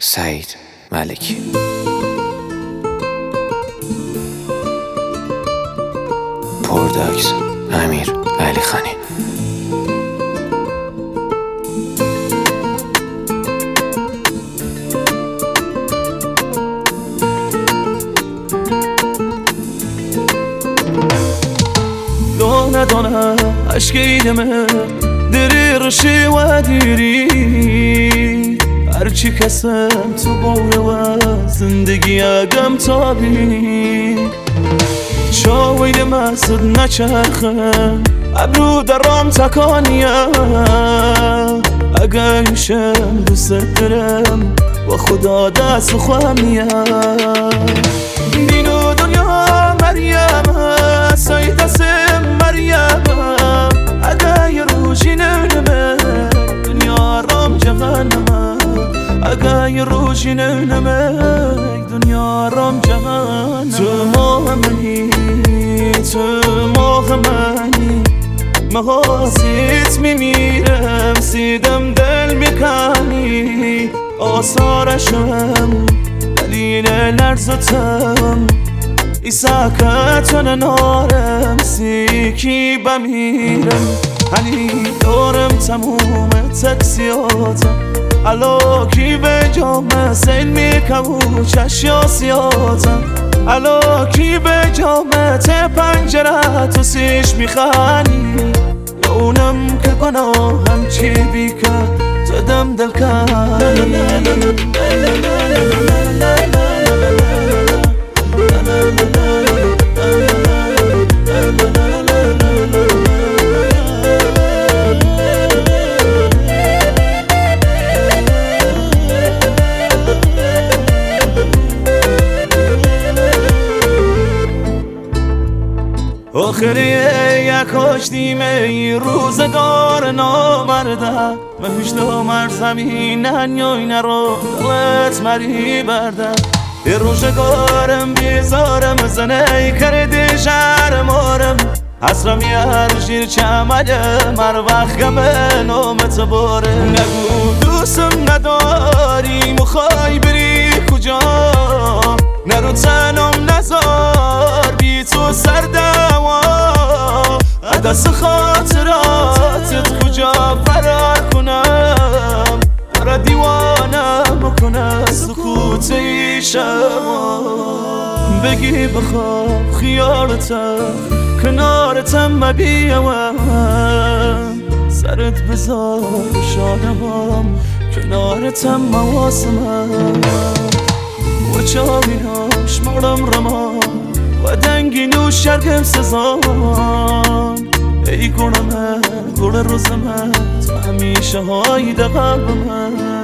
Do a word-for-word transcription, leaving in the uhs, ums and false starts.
سعید ملکی. پروداکس امیر علی خانی. ندانم عشق ایدمه دری رشی و دیری هرچی کسم تو باره و زندگی اگم تابی چاوید مسد نچرخم ابرو درام تکانیه اگه میشم دوست دارم و خدا دست خواهمیه دینو دنیا مریم سعید دست مریم اگه یه روشی نونمه دنیا رام جهنمه اگه یه روشی نونمه دنیا رام جهنمه تو ماه منی تو ماه منی محاسیت میمیرم سیدم دل میکنی آثارشم دلیل لرزتم ای ساکتون نارم سیکی بمیرم هنی دارم تموم تکسیاتم علاکی به جامعه سیل میکمو چشیاسیاتم علاکی به جامعه ته پنجره تو سیش میخانی یا اونم که گناهم چی بیکن تو دم دل کنی آخری یک کشتیم ای روزگار نامرده مهشت و مرزمین هنیای نرو دلت مری برده ای روزگارم بیزارم زنه کردی شهر مارم حسرم یار شیر چمده مر وقت گمه نامت باره نگو دوستم نداری مخوای بری کجا نرو تنم نزار بی تو سردوا دست خاطراتت کجا فرار کنم را دیوانم کنم سکوت شما بگی بخواب خیالتم کنارتم مبیوم سرت بذار شادمم کنارتم مواسمم و چاوینم شمارم رما و دنگی نوش شرگم سزان ای گونمه گل روزمه تو همیشه های ده قلبمه